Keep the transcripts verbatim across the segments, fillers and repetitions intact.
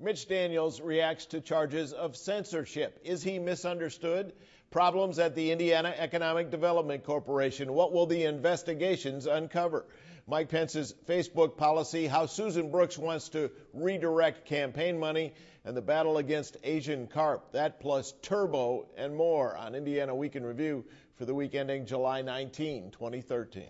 Mitch Daniels reacts to charges of censorship. Is he misunderstood? Problems at the Indiana Economic Development Corporation. What will the investigations uncover? Mike Pence's Facebook policy, how Susan Brooks wants to redirect campaign money, and the battle against Asian carp. That plus turbo and more on Indiana Week in Review for the week ending July nineteenth, twenty thirteen.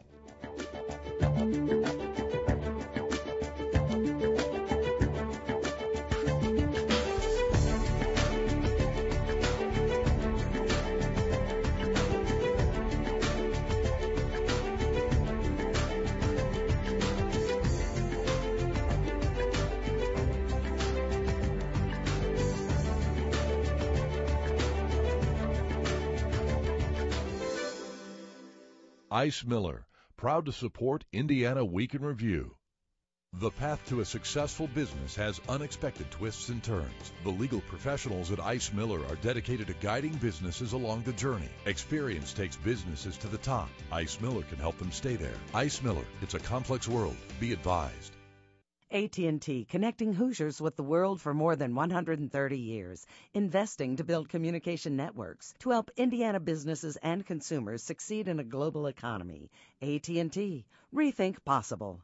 Ice Miller, proud to support Indiana Week in Review. The path to a successful business has unexpected twists and turns. The legal professionals at Ice Miller are dedicated to guiding businesses along the journey. Experience takes businesses to the top. Ice Miller can help them stay there. Ice Miller, it's a complex world. Be advised. A T and T, connecting Hoosiers with the world for more than one hundred thirty years, investing to build communication networks to help Indiana businesses and consumers succeed in a global economy. A T and T, rethink possible.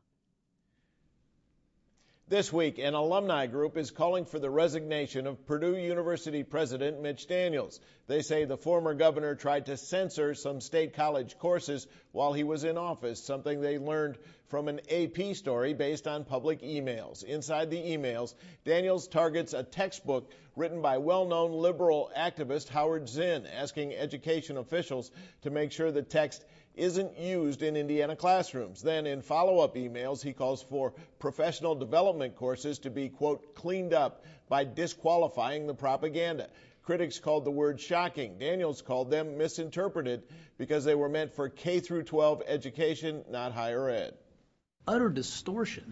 This week, an alumni group is calling for the resignation of Purdue University President Mitch Daniels. They say the former governor tried to censor some state college courses while he was in office, something they learned from an A P story based on public emails. Inside the emails, Daniels targets a textbook written by well-known liberal activist Howard Zinn, asking education officials to make sure the text isn't used in Indiana classrooms. Then in follow-up emails, he calls for professional development courses to be, quote, cleaned up by disqualifying the propaganda. Critics called the word shocking. Daniels called them misinterpreted because they were meant for K through twelve education, not higher ed. Utter distortion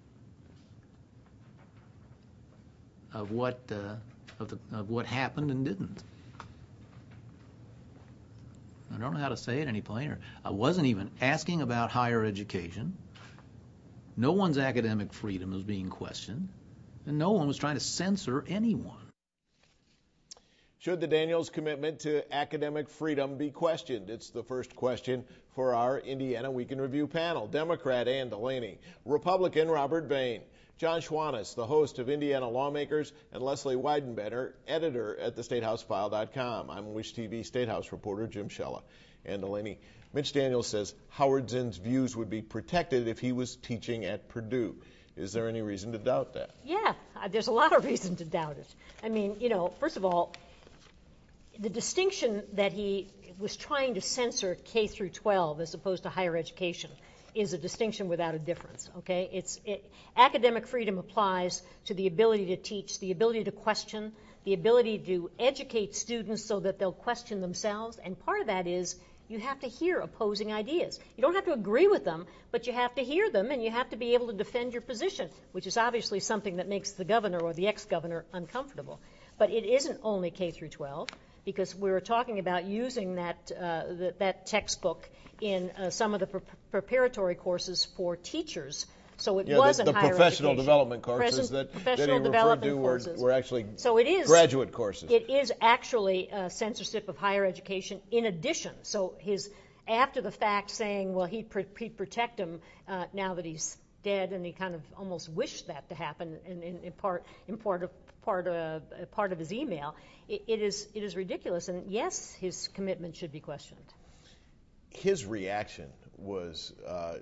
of what uh, of, the, of what happened and didn't. I don't know how to say it any plainer. I wasn't even asking about higher education. No one's academic freedom was being questioned, and no one was trying to censor anyone. Should the Daniels commitment to academic freedom be questioned? It's the first question for our Indiana Week in Review panel. Democrat Ann Delaney, Republican Robert Bain, John Schwannis, the host of Indiana Lawmakers, and Leslie Weidenbender, editor at the State House File dot com. I'm Wish T V State House reporter Jim Shella. Ann Delaney, Mitch Daniels says Howard Zinn's views would be protected if he was teaching at Purdue. Is there any reason to doubt that? Yeah, there's a lot of reason to doubt it. I mean, you know, first of all, the distinction that he was trying to censor K through twelve as opposed to higher education is a distinction without a difference, okay? It's it, academic freedom applies to the ability to teach, the ability to question, the ability to educate students so that they'll question themselves, and part of that is you have to hear opposing ideas. You don't have to agree with them, but you have to hear them, and you have to be able to defend your position, which is obviously something that makes the governor or the ex-governor uncomfortable. But it isn't only K through twelve, because we were talking about using that uh, the, that textbook in uh, some of the pre- preparatory courses for teachers. So it yeah, wasn't the, the higher professional education. development courses Present, that, professional that he referred to were, were actually so it is, graduate courses. It is actually uh, censorship of higher education in addition. So his after the fact saying, well, he'd, pr- he'd protect him uh, now that he's dead, and he kind of almost wished that to happen in, in, in part in part of part of part of his email. It, it is it is ridiculous, and yes, his commitment should be questioned. His reaction was uh,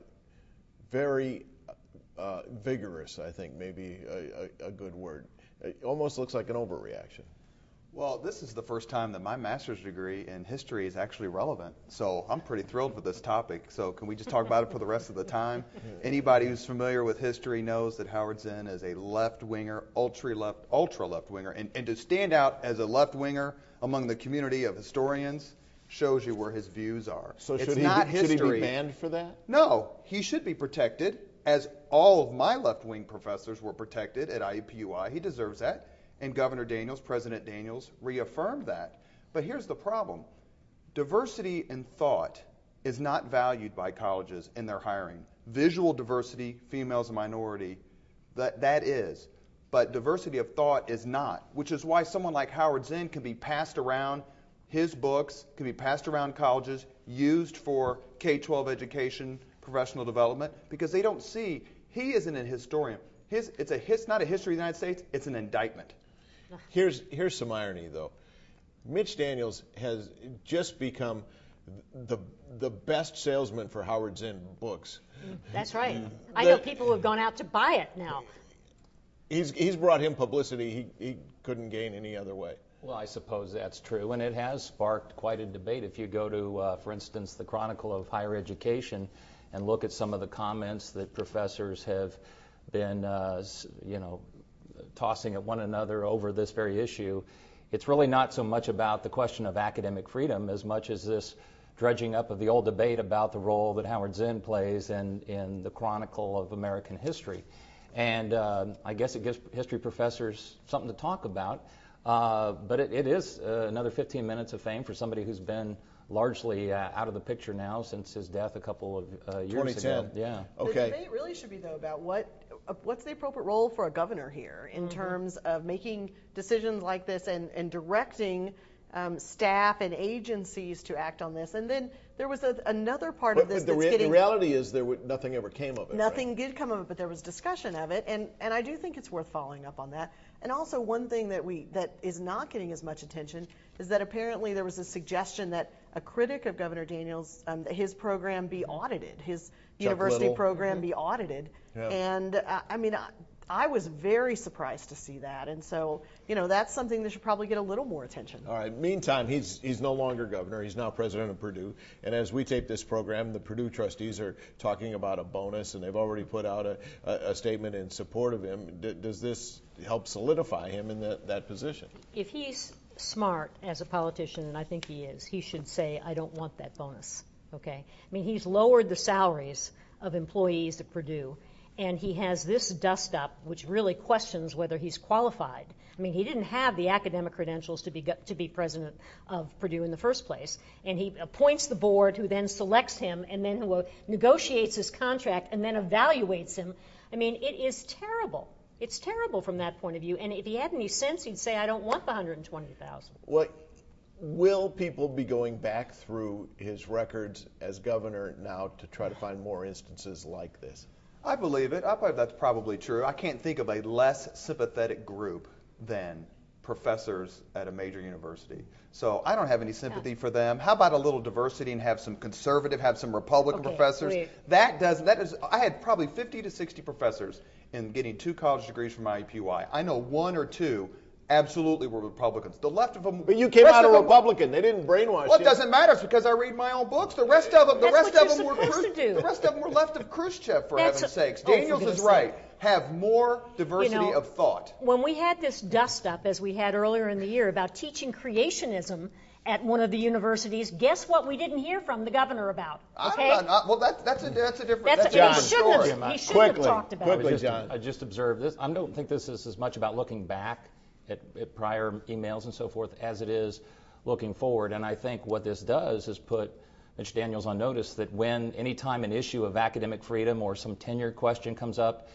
very uh, vigorous. I think maybe a, a, a good word. It almost looks like an overreaction. Well, this is the first time that my master's degree in history is actually relevant, so I'm pretty thrilled with this topic. So can we just talk about it for the rest of the time? Anybody who's familiar with history knows that Howard Zinn is a left-winger, ultra-left, ultra-left-winger, and, and to stand out as a left-winger among the community of historians shows you where his views are. So it's should, he not be, history. should he be banned for that? No, he should be protected, as all of my left-wing professors were protected at I U P U I. He deserves that. And Governor Daniels, President Daniels, reaffirmed that. But here's the problem. Diversity in thought is not valued by colleges in their hiring. Visual diversity, females and minority, that, that is. but diversity of thought is not, which is why someone like Howard Zinn can be passed around, his books can be passed around colleges, used for K twelve education, professional development, because they don't see, he isn't a historian. His, it's a his, not a history of the United States, it's an indictment. Here's, here's some irony, though. Mitch Daniels has just become the the best salesman for Howard Zinn books. That's right. I know people who have gone out to buy it now. He's he's brought him publicity he, he couldn't gain any other way. Well, I suppose that's true, and it has sparked quite a debate. If you go to, uh, for instance, the Chronicle of Higher Education and look at some of the comments that professors have been, uh, you know, tossing at one another over this very issue, it's really not so much about the question of academic freedom as much as this dredging up of the old debate about the role that Howard Zinn plays in, in the Chronicle of American History. And uh, I guess it gives history professors something to talk about. Uh, but it, it is uh, another fifteen minutes of fame for somebody who's been largely uh, out of the picture now since his death a couple of uh, years twenty ten. ago. Yeah. Okay. The debate really should be, though, about what uh, what's the appropriate role for a governor here in mm-hmm. terms of making decisions like this and, and directing um, staff and agencies to act on this. And then there was a, another part but, of this but the that's rea- getting... The reality is there w- nothing ever came of it. Nothing right? did come of it, but there was discussion of it. And, and I do think it's worth following up on that. And also one thing that we that is not getting as much attention is that apparently there was a suggestion that a critic of Governor Daniels, um, that his program be audited, his Chuck university Little. program mm-hmm. be audited. Yeah. And uh, I mean, I, I was very surprised to see that. And so, you know, that's something that should probably get a little more attention. All right. Meantime, he's he's no longer governor. He's now president of Purdue. And as we tape this program, the Purdue trustees are talking about a bonus, and they've already put out a, a, a statement in support of him. D- does this help solidify him in that, that position? If he's smart as a politician, and I think he is, he should say, I don't want that bonus. Okay? I mean, he's lowered the salaries of employees at Purdue. And he has this dust-up, which really questions whether he's qualified. I mean, he didn't have the academic credentials to be to be president of Purdue in the first place. And he appoints the board, who then selects him, and then who negotiates his contract, and then evaluates him. I mean, it is terrible. It's terrible from that point of view. And if he had any sense, he'd say, I don't want the one hundred twenty thousand dollars. Well, will people be going back through his records as governor now to try to find more instances like this? I believe it. I believe that's probably true. I can't think of a less sympathetic group than professors at a major university. So I don't have any sympathy yeah. for them. How about a little diversity and have some conservative, have some Republican okay, professors? Wait. That does that is. I had probably fifty to sixty professors in getting two college degrees from I U P U I. I know one or two absolutely were Republicans. The left of them. But you came out a Republican. They didn't brainwash you. Well, it doesn't matter. It's because I read my own books. The rest of them, the That's rest what of them you're were supposed to do. the rest of them were left of Khrushchev, for That's heaven's a, sakes. oh, Daniels for is goodness right. sake. Have more diversity you know, of thought. When we had this dust-up, as we had earlier in the year, about teaching creationism at one of the universities, guess what we didn't hear from the governor about? Okay? I'm not, well, that, that's a that's a different. That's, that's a, a he different shouldn't story. have, he shouldn't Quickly, have talked about quickly, it. I just, John. I just observed this. I don't think this is as much about looking back at, at prior emails and so forth as it is looking forward. And I think what this does is put Mitch Daniels on notice that when any time an issue of academic freedom or some tenure question comes up,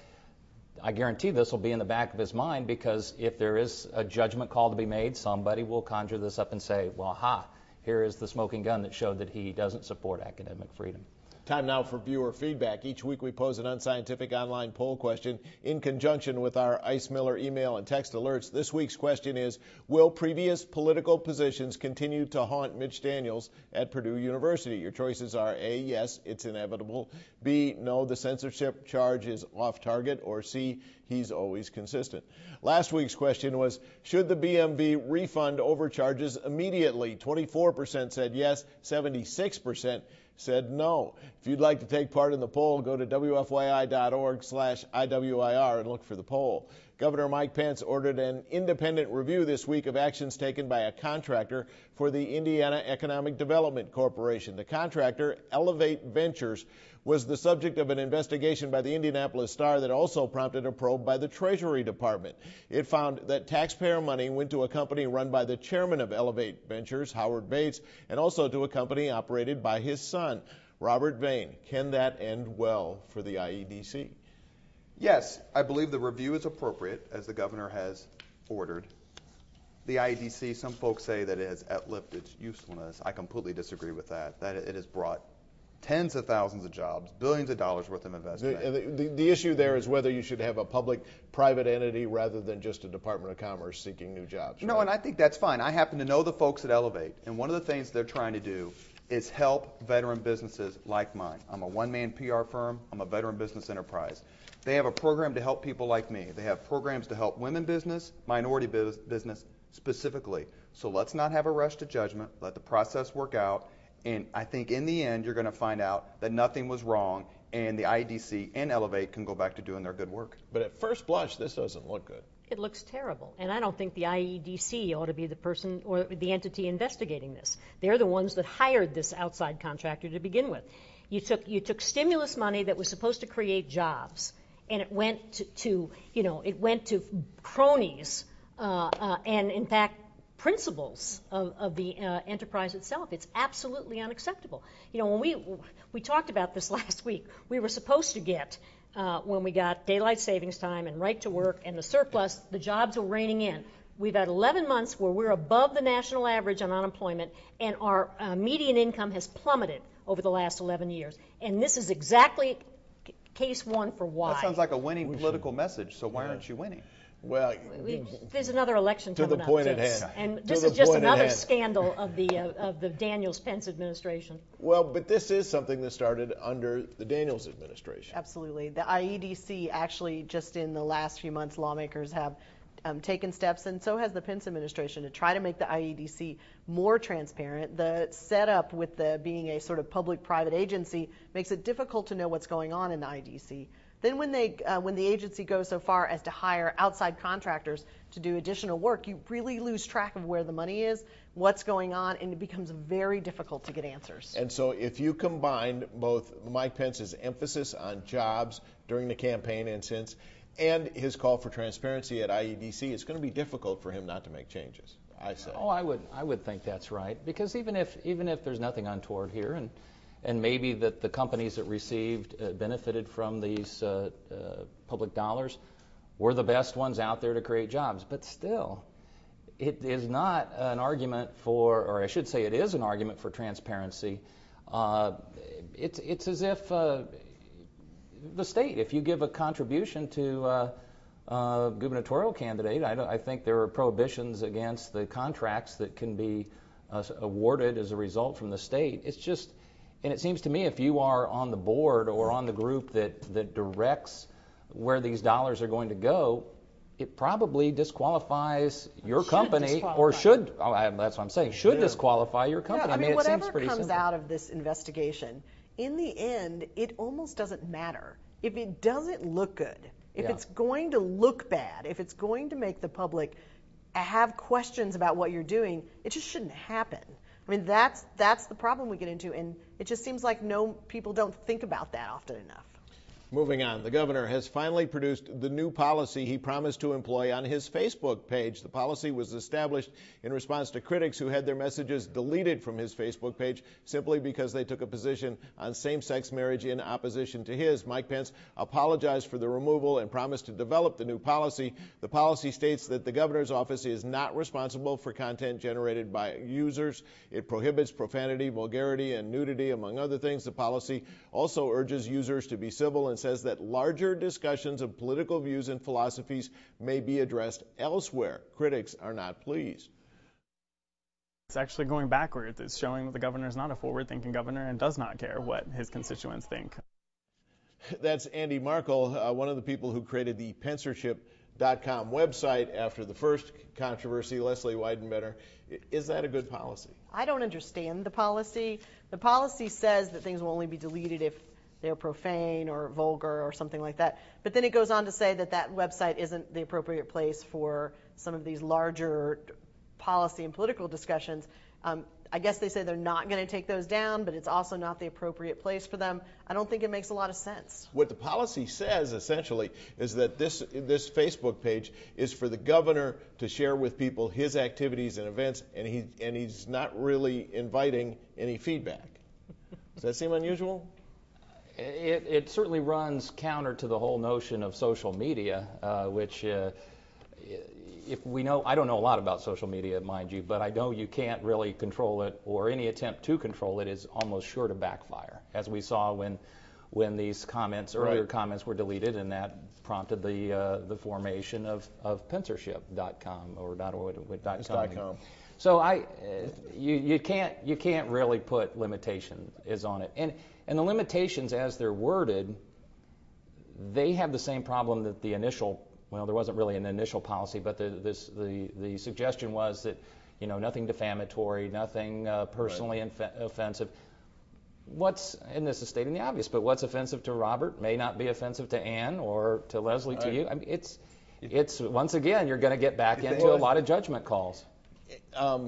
I guarantee this will be in the back of his mind, because if there is a judgment call to be made, somebody will conjure this up and say, well, ha, here is the smoking gun that showed that he doesn't support academic freedom. Time now for viewer feedback. Each week we pose an unscientific online poll question in conjunction with our Ice Miller email and text alerts. This week's question is, will previous political positions continue to haunt Mitch Daniels at Purdue University? Your choices are A, yes, it's inevitable; B, no, the censorship charge is off target; or C, he's always consistent. Last week's question was, should the B M V refund overcharges immediately? twenty-four percent said yes, seventy-six percent said no. If you'd like to take part in the poll, go to W F Y I dot org slash I W I R and look for the poll. Governor Mike Pence ordered an independent review this week of actions taken by a contractor for the Indiana Economic Development Corporation. The contractor, Elevate Ventures, was the subject of an investigation by the Indianapolis Star that also prompted a probe by the Treasury Department. It found that taxpayer money went to a company run by the chairman of Elevate Ventures, Howard Bates, and also to a company operated by his son, Robert Vane. Can that end well for the I E D C? Yes, I believe the review is appropriate, as the governor has ordered. The I E D C, some folks say that it has outlived its usefulness. I completely disagree with that. That it has brought tens of thousands of jobs, billions of dollars worth of investment. The, the, the issue there is whether you should have a public-private entity rather than just a Department of Commerce seeking new jobs. No, right? and I think that's fine. I happen to know the folks at Elevate, and one of the things they're trying to do is help veteran businesses like mine. I'm a one-man P R firm. I'm a veteran business enterprise. They have a program to help people like me. They have programs to help women business, minority business specifically. So let's not have a rush to judgment. Let the process work out. And I think in the end, you're going to find out that nothing was wrong, and the I E D C and Elevate can go back to doing their good work. But at first blush, this doesn't look good. It looks terrible. And I don't think the I E D C ought to be the person or the entity investigating this. They're the ones that hired this outside contractor to begin with. You took you took stimulus money that was supposed to create jobs, and it went to, to you know, it went to cronies uh, uh, and, in fact, principles of, of the uh, enterprise itself. It's absolutely unacceptable. You know, when we we talked about this last week, we were supposed to get, uh, when we got daylight savings time and right to work and the surplus, the jobs were raining in. We've had eleven months where we're above the national average on unemployment, and our uh, median income has plummeted over the last eleven years. And this is exactly case one for why. That sounds like a winning political message, so why aren't you winning? Well, we, there's another election to coming the point up, at hand. and to this the is just point at another hand. scandal of the uh, of the Daniels-Pence administration. Well, but this is something that started under the Daniels administration. Absolutely. The I E D C actually, just in the last few months, lawmakers have um, taken steps, and so has the Pence administration, to try to make the I E D C more transparent. The setup with the being a sort of public-private agency makes it difficult to know what's going on in the I E D C. Then when they, uh, when the agency goes so far as to hire outside contractors to do additional work, you really lose track of where the money is, what's going on, and it becomes very difficult to get answers. And so if you combine both Mike Pence's emphasis on jobs during the campaign and since, and his call for transparency at I E D C, it's going to be difficult for him not to make changes, I say. Oh, I would, I would think that's right, because even if, even if there's nothing untoward here, and and maybe that the companies that received uh, benefited from these uh, uh, public dollars were the best ones out there to create jobs. But still, it is not an argument for, or I should say it is an argument for transparency. Uh, it's, it's as if uh, the state, if you give a contribution to uh, uh, gubernatorial candidate, I, don't, I think there are prohibitions against the contracts that can be uh, awarded as a result from the state. It's just, and it seems to me if you are on the board or on the group that, that directs where these dollars are going to go, it probably disqualifies your should company disqualify. or should, oh, I, that's what I'm saying, should Yeah. disqualify your company. Yeah, I mean, it whatever seems pretty comes simple. out of this investigation, in the end, it almost doesn't matter. If it doesn't look good, if Yeah. it's going to look bad, if it's going to make the public have questions about what you're doing, it just shouldn't happen. I mean, that's that's the problem we get into, and it just seems like no people don't think about that often enough. Moving on, the governor has finally produced the new policy he promised to employ on his Facebook page. The policy was established in response to critics who had their messages deleted from his Facebook page simply because they took a position on same-sex marriage in opposition to his. Mike Pence apologized for the removal and promised to develop the new policy. The policy states that the governor's office is not responsible for content generated by users. It prohibits profanity, vulgarity, and nudity, among other things. The policy also urges users to be civil and says that larger discussions of political views and philosophies may be addressed elsewhere. Critics are not pleased. It's actually going backwards. It's showing that the governor is not a forward-thinking governor and does not care what his constituents think. That's Andy Markel, uh, one of the people who created the Pencership dot com website after the first controversy, Leslie Weidenbender. Is that a good policy? I don't understand the policy. The policy says that things will only be deleted if they're profane or vulgar or something like that. But then it goes on to say that that website isn't the appropriate place for some of these larger policy and political discussions. Um, I guess they say they're not going to take those down, but it's also not the appropriate place for them. I don't think it makes a lot of sense. What the policy says, essentially, is that this this Facebook page is for the governor to share with people his activities and events, and he and he's not really inviting any feedback. Does that seem unusual? It, it certainly runs counter to the whole notion of social media, uh, which, uh, if we know, I don't know a lot about social media, mind you, but I know you can't really control it, or any attempt to control it is almost sure to backfire, as we saw when when these comments, earlier right. comments were deleted, and that prompted the uh, the formation of, of censorship dot com or .org dot com. So I, uh, you you can't you can't really put limitations is on it, and and the limitations as they're worded, they have the same problem that the initial. Well, there wasn't really an initial policy, but the this the the suggestion was that, you know, nothing defamatory, nothing uh, personally right. inf- offensive. What's, and this is stating the obvious, but what's offensive to Robert may not be offensive to Ann or to Leslie, right. to you. I mean, it's it's once again you're going to get back into a lot of judgment calls. Um,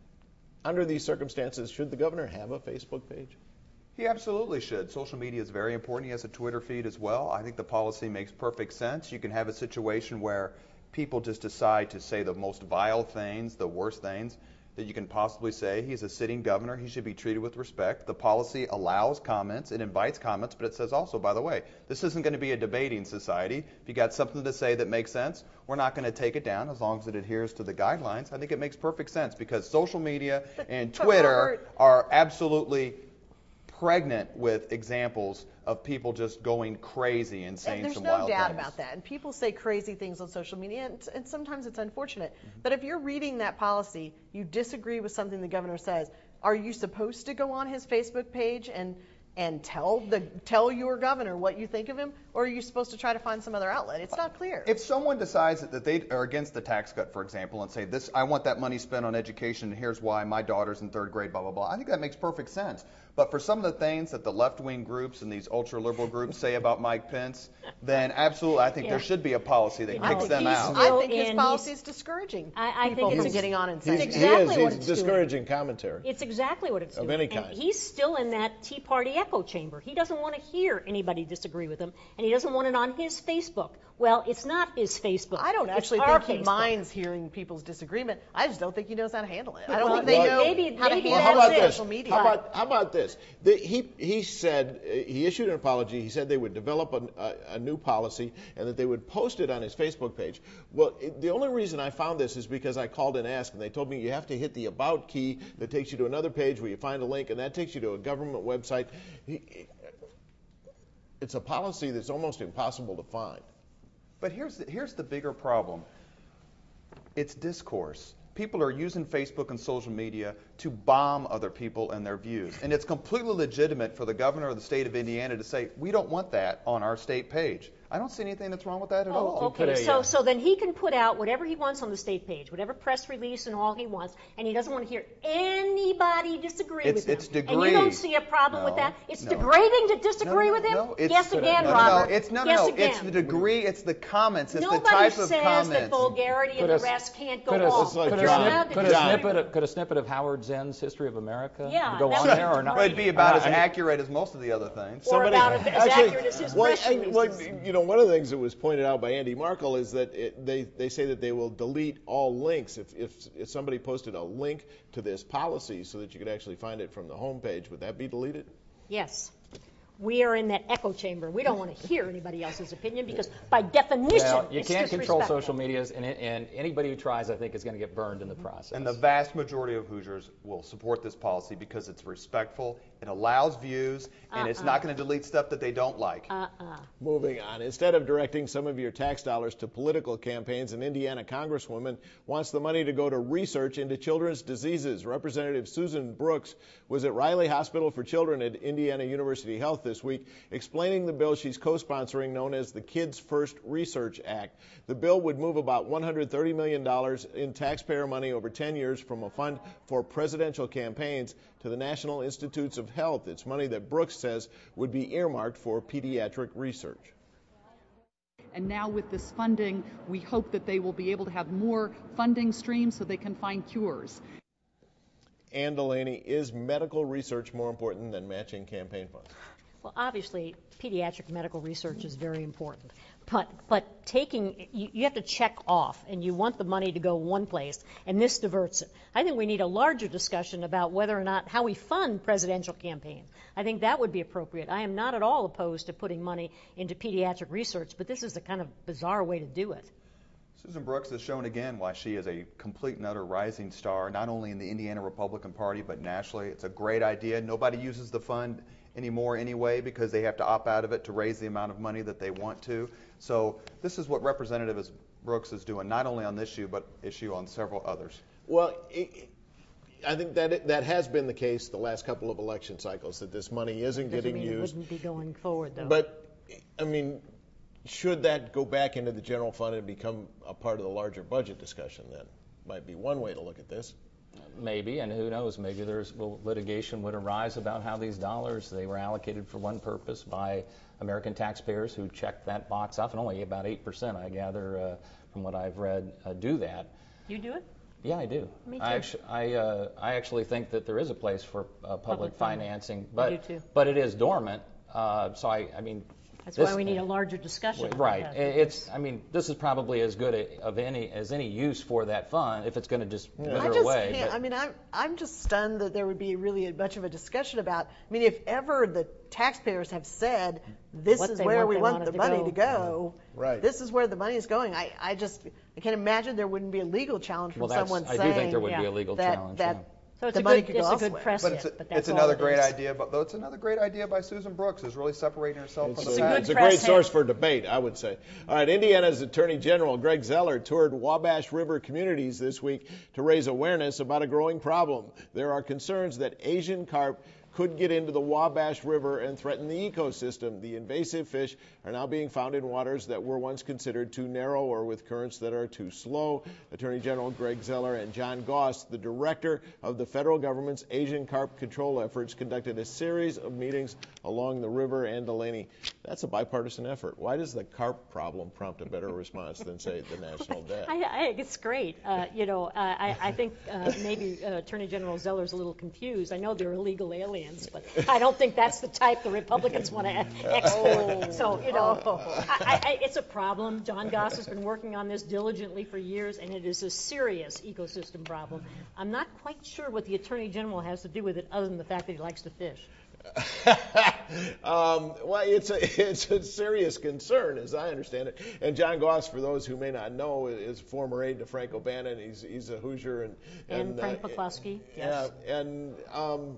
under these circumstances, should the governor have a Facebook page? He absolutely should. Social media is very important. He has a Twitter feed as well. I think the policy makes perfect sense. You can have a situation where people just decide to say the most vile things, the worst things that you can possibly say. He's a sitting governor. He should be treated with respect. The policy allows comments. It invites comments, but it says also, by the way, this isn't going to be a debating society. If you got something to say that makes sense, we're not going to take it down as long as it adheres to the guidelines. I think it makes perfect sense because social media and Twitter are absolutely pregnant with examples of people just going crazy and saying and some no wild things. There's no doubt about that. And people say crazy things on social media, and, and sometimes it's unfortunate. Mm-hmm. But if you're reading that policy, you disagree with something the governor says, are you supposed to go on his Facebook page and and tell the tell your governor what you think of him, or are you supposed to try to find some other outlet? It's not clear. If someone decides that they are against the tax cut, for example, and say, this, I want that money spent on education, and here's why, my daughter's in third grade, blah, blah, blah, I think that makes perfect sense. But for some of the things that the left-wing groups and these ultra-liberal groups say about Mike Pence, then absolutely I think yeah. there should be a policy that kicks them out. I think his policy is discouraging I, I people think from it's getting on and saying it's exactly he is. what He's it's discouraging doing. commentary. It's exactly what it's of doing. any kind. And he's still in that Tea Party echo chamber. He doesn't want to hear anybody disagree with him, and he doesn't want it on his Facebook. Well, it's not his Facebook. I don't actually it's think our he Facebook. minds hearing people's disagreement. I just don't think he knows how to handle it. I don't well, think they well, know maybe, how maybe to well, handle how about social this? media. How about, how about this? The, he, he said, uh, he issued an apology. He said they would develop a, a, a new policy and that they would post it on his Facebook page. Well, it, the only reason I found this is because I called and asked, and they told me you have to hit the About key that takes you to another page where you find a link, and that takes you to a government website. He, it's a policy that's almost impossible to find. But here's the, here's the bigger problem. It's discourse. People are using Facebook and social media to bomb other people and their views. And it's completely legitimate for the governor of the state of Indiana to say, we don't want that on our state page. I don't see anything that's wrong with that at oh, all. Okay, so so then he can put out whatever he wants on the state page, whatever press release and all he wants, and he doesn't want to hear anybody disagree it's, with him. It's degree. And you don't see a problem no, with that? It's no. degrading to disagree no, with him? No, it's, Guess again, no, Robert. No, it's no, Guess no. again. It's the degree. It's the comments. It's Nobody the type of says comments. that vulgarity could and a, the rest can't go could a, on. Like could, John, a, could, a John. snippet of, could a snippet of Howard Zinn's History of America yeah, go on there or not? Well, it'd be about uh, as I mean, accurate as most of the other things. Or Somebody, about as actually, accurate as his well, press I, well, releases. you know, one of the things that was pointed out by Andy Markle is that it, they, they say that they will delete all links. If, if, if somebody posted a link to this policy so that you could actually find it from the homepage, would that be deleted? Yes. We are in that echo chamber. We don't want to hear anybody else's opinion because, by definition, well, you it's can't control disrespectful. social medias, and, it, and anybody who tries, I think, is going to get burned in the process. And the vast majority of Hoosiers will support this policy because it's respectful, it allows views, and uh-uh. it's not going to delete stuff that they don't like. Uh-uh. Moving on. Instead of directing some of your tax dollars to political campaigns, an Indiana congresswoman wants the money to go to research into children's diseases. Representative Susan Brooks was at Riley Hospital for Children at Indiana University Health this week, explaining the bill she's co-sponsoring known as the Kids First Research Act. The bill would move about one hundred thirty million dollars in taxpayer money over ten years from a fund for presidential campaigns to the National Institutes of Health. It's money that Brooks says would be earmarked for pediatric research. And now with this funding, we hope that they will be able to have more funding streams so they can find cures. Ann Delaney, is medical research more important than matching campaign funds? Well, obviously, pediatric medical research is very important. But but taking, you, you have to check off, and you want the money to go one place, and this diverts it. I think we need a larger discussion about whether or not how we fund presidential campaigns. I think that would be appropriate. I am not at all opposed to putting money into pediatric research, but this is a kind of bizarre way to do it. Susan Brooks has shown again why she is a complete and utter rising star, not only in the Indiana Republican Party, but nationally. It's a great idea. Nobody uses the fund anymore anyway because they have to opt out of it to raise the amount of money that they want to. So this is what Representative Brooks is doing, not only on this issue, but issue on several others. Well, it, I think that it, that has been the case the last couple of election cycles, that this money isn't Doesn't getting mean used. It wouldn't be going forward, though. But, I mean, should that go back into the general fund and become a part of the larger budget discussion then? Might be one way to look at this. Maybe, and who knows, maybe there's well, litigation would arise about how these dollars, they were allocated for one purpose by American taxpayers who checked that box off, and only about eight percent, I gather, uh, from what I've read, uh, do that. You do it? Yeah, I do. Me too. I actually, I, uh, I actually think that there is a place for uh, public, Public financing, I but do too. but it is dormant. Uh, so I, I mean, That's this, why we need a larger discussion. about right. that. It's, I mean, this is probably as good a, of any as any use for that fund if it's going to just Yeah. wither I just away. can't. but- I mean, I'm I'm just stunned that there would be really much of a discussion about. I mean, if ever the taxpayers have said this What is they where want, we they want want the it to money go. to go, Right. this is where the money is going. I, I just I can't imagine there wouldn't be a legal challenge from well, that's, someone I saying do think there would be yeah, a legal that challenge. that yeah. So it's the a money good, could it's go a good elsewhere. precedent, But it's, a, that's it's all another it great is. idea, but though it's another great idea by Susan Brooks, is really separating herself It's, from a, the a pack. good it's a press great hit. source for debate, I would say. All right, Indiana's Attorney General Greg Zeller toured Wabash River communities this week to raise awareness about a growing problem. There are concerns that Asian carp could get into the Wabash River and threaten the ecosystem. The invasive fish are now being found in waters that were once considered too narrow or with currents that are too slow. Attorney General Greg Zeller and John Goss, the director of the federal government's Asian carp control efforts, conducted a series of meetings along the river and Delaney. That's a bipartisan effort. Why does the carp problem prompt a better response than, say, the national debt? I, I think it's great. Uh, you know, uh, I, I think uh, maybe uh, Attorney General Zeller's a little confused. I know they're illegal aliens, but I don't think that's the type the Republicans want to export. So, you know, I, I, it's a problem. John Goss has been working on this diligently for years, and it is a serious ecosystem problem. I'm not quite sure what the Attorney General has to do with it other than the fact that he likes to fish. um, well, it's a it's a serious concern, as I understand it. And John Goss, for those who may not know, is former aide to Frank O'Bannon. He's he's a Hoosier and And, and Frank uh, McCluskey, yes. Yeah, and um,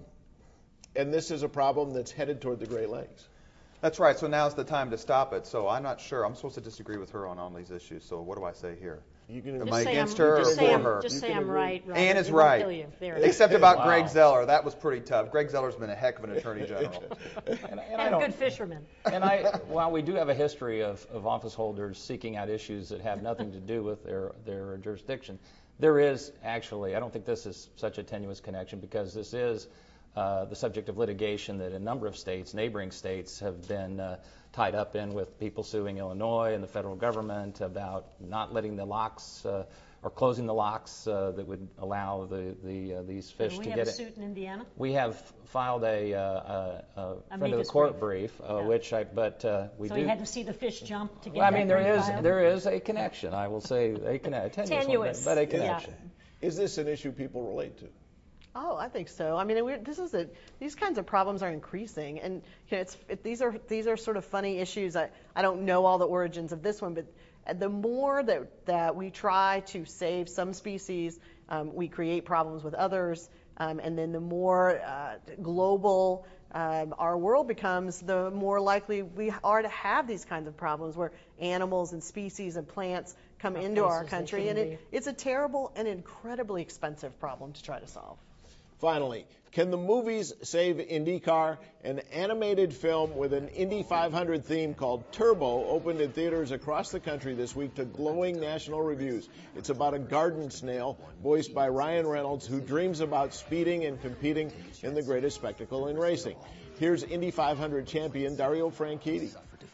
and this is a problem that's headed toward the Great Lakes. That's right. So now's the time to stop it. So I'm not sure. I'm supposed to disagree with her on all these issues. So what do I say here? You can Am Just I say against I'm, her just or say for I'm, her? Just You say can I'm agree. right, Robert. Ann is It won't right. kill you. There it is. Except about Wow. Greg Zeller. That was pretty tough. Greg Zeller's been a heck of an attorney general. And, and I And a don't, good fisherman. And I, while we do have a history of, of office holders seeking out issues that have nothing to do with their, their jurisdiction, there is actually, I don't think this is such a tenuous connection because this is uh, the subject of litigation that a number of states, neighboring states, have been uh, tied up in with people suing Illinois and the federal government about not letting the locks uh, or closing the locks uh, that would allow the, the uh, these fish Do we to have get a it. suit in Indiana? We have filed a, uh, a, a friend of the Amicus court brief. brief, uh, Yeah. which I, but uh, we So do. you had to see the fish jump to get Well, I that mean, there brief is filed? there is a connection. I will say a connection, tenuous, Tenuous, one, but a yeah. connection. Is this an issue people relate to? Oh, I think so. I mean, we're, this is a, these kinds of problems are increasing, and you know, it's it, these are these are sort of funny issues. I, I don't know all the origins of this one, but the more that that we try to save some species, um, we create problems with others, um, and then the more uh, global um, our world becomes, the more likely we are to have these kinds of problems where animals and species and plants come Or into our places they country, and shouldn't it, it's a terrible and incredibly expensive problem to try to solve. Finally, can the movies save IndyCar? An animated film with an Indy five hundred theme called Turbo opened in theaters across the country this week to glowing national reviews. It's about a garden snail voiced by Ryan Reynolds who dreams about speeding and competing in the greatest spectacle in racing. Here's Indy five hundred champion Dario Franchitti.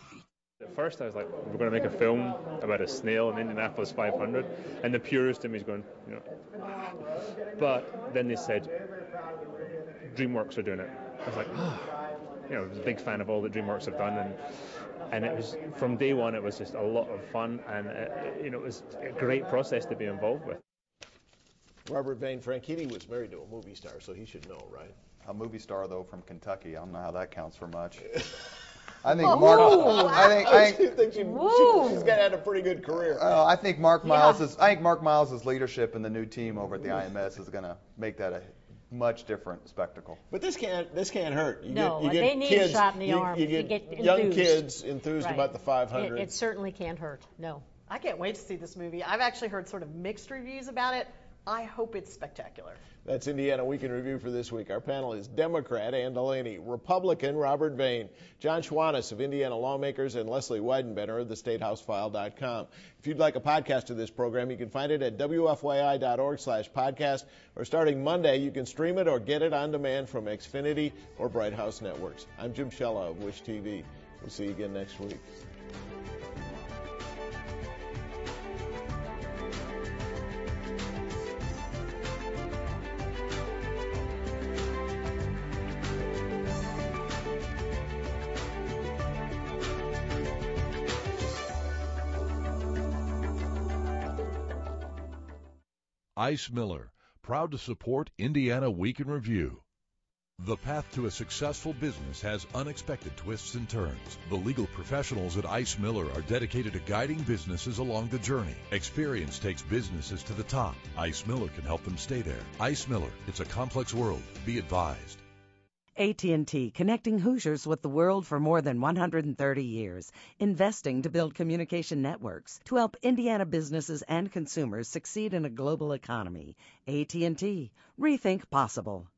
At first I was like, we're going to make a film about a snail in Indianapolis five hundred, and the purist in me is going, you know. But then they said, DreamWorks are doing it. I was like, ah, oh, you know, I was a big fan of all that DreamWorks have done, and and it was from day one. It was just a lot of fun, and it, you know, it was a great process to be involved with. Robert Vane Franchitti was married to a movie star, so he should know, right? A movie star, though, from Kentucky. I don't know how that counts for much. I think Whoa. Mark. I think. I think, think she, she, she's got had a pretty good career. Uh, I think Mark Yeah. Miles' I think Mark Miles' leadership in the new team over at the I M S is going to make that a much different spectacle. But this can't this can't hurt. You No, get, you get they need kids, a shot in the you, arm You to get, get young enthused. kids enthused Right. about the five hundred. It, it certainly can't hurt. No. I can't wait to see this movie. I've actually heard sort of mixed reviews about it. I hope it's spectacular. That's Indiana Week in Review for this week. Our panel is Democrat Ann Delaney, Republican Robert Vane, John Schwantes of Indiana Lawmakers, and Leslie Weidenbender of the State House File dot com. If you'd like a podcast of this program, you can find it at W F Y I dot org slash podcast, or starting Monday, you can stream it or get it on demand from Xfinity or Bright House Networks. I'm Jim Shella of Wish T V. We'll see you again next week. Ice Miller, proud to support Indiana Week in Review. The path to a successful business has unexpected twists and turns. The legal professionals at Ice Miller are dedicated to guiding businesses along the journey. Experience takes businesses to the top. Ice Miller can help them stay there. Ice Miller, it's a complex world. Be advised. A T and T, connecting Hoosiers with the world for more than one hundred thirty years, investing to build communication networks to help Indiana businesses and consumers succeed in a global economy. A T and T, rethink possible.